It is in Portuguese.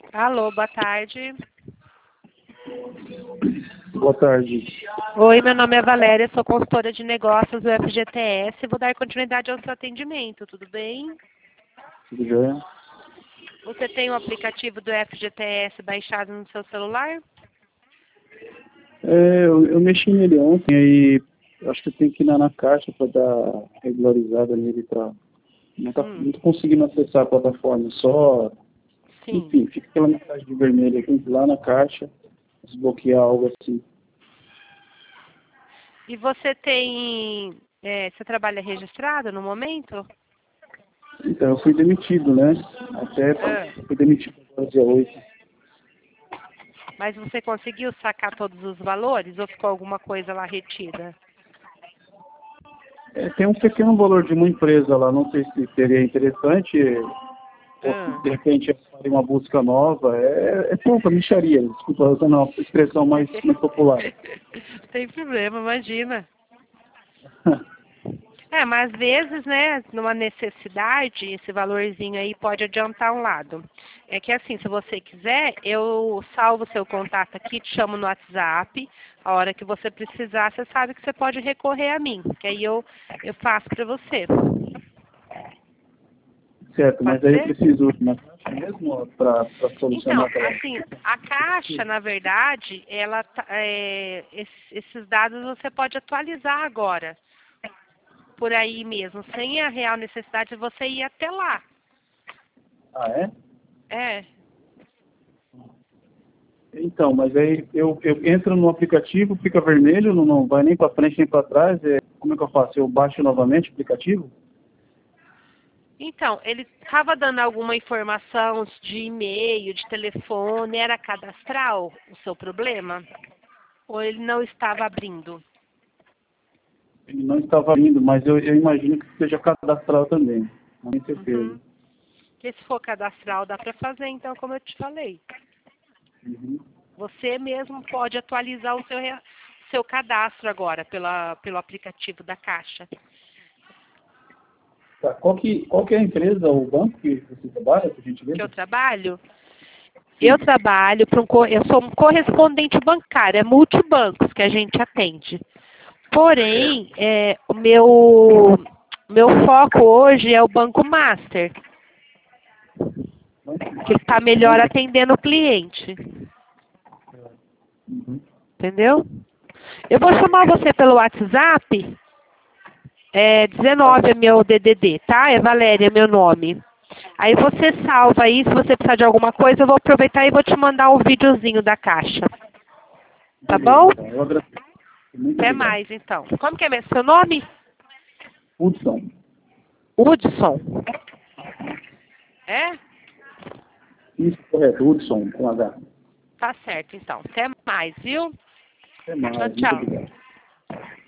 Alô, boa tarde. Boa tarde. Oi, meu nome é Valéria, sou consultora de negócios do FGTS. Vou dar continuidade ao seu atendimento, tudo bem? Tudo jóia? Você tem o aplicativo do FGTS baixado no seu celular? Eu mexi nele ontem, aí acho que eu tenho que ir na caixa para dar regularizada nele para. Não tô conseguindo acessar a plataforma, só. Sim. Enfim, fica aquela mensagem de vermelho aqui, tem que ir lá na caixa, desbloquear algo assim. E você tem... você trabalha registrado no momento? Então, eu fui demitido, né? Fui demitido agora dia 8. Mas você conseguiu sacar todos os valores ou ficou alguma coisa lá retida? Tem um pequeno valor de uma empresa lá, não sei se seria interessante, ou se de repente eu faria uma busca nova. É pouca mixaria, desculpa, usando uma expressão mais popular. Tem problema, imagina. Mas às vezes, né, numa necessidade, esse valorzinho aí pode adiantar um lado. É que assim, se você quiser, eu salvo o seu contato aqui, te chamo no WhatsApp. A hora que você precisar, você sabe que você pode recorrer a mim, que aí eu faço para você. Certo, mas Pode aí eu ser? preciso ir na caixa mesmo para Então, solucionar aquela... assim, a caixa, na verdade, ela esses dados você pode atualizar agora. Por aí mesmo, sem a real necessidade de você ir até lá. Ah, é? É. Então, mas aí eu entro no aplicativo, fica vermelho, não vai nem para frente nem para trás. Como é que eu faço? Eu baixo novamente o aplicativo? Então, ele estava dando alguma informação de e-mail, de telefone, era cadastral o seu problema? Ou ele não estava abrindo? Ele não estava indo, mas eu imagino que seja cadastral também. Não tenho certeza. Porque se for cadastral, dá para fazer, então, como eu te falei. Uhum. Você mesmo pode atualizar o seu cadastro agora pelo aplicativo da Caixa. Tá. Qual que é a empresa ou o banco que você trabalha, por Que eu gentileza? trabalho? Eu trabalho eu sou um correspondente bancário, é multibancos que a gente atende. Porém, o meu foco hoje é o Banco Master, que está melhor atendendo o cliente. Uhum. Entendeu? Eu vou chamar você pelo WhatsApp. 19 é meu DDD, tá? É Valéria, meu nome. Aí você salva aí, se você precisar de alguma coisa, eu vou aproveitar e vou te mandar um videozinho da caixa. Tá bom? Beleza, eu agradeço. Muito Até obrigado. mais, então. Como que é mesmo seu nome? Hudson. Hudson. É? Isso, correto. Hudson, com H. Tá certo, então. Até mais, viu? Até mais. Tchau, Muito tchau. obrigado.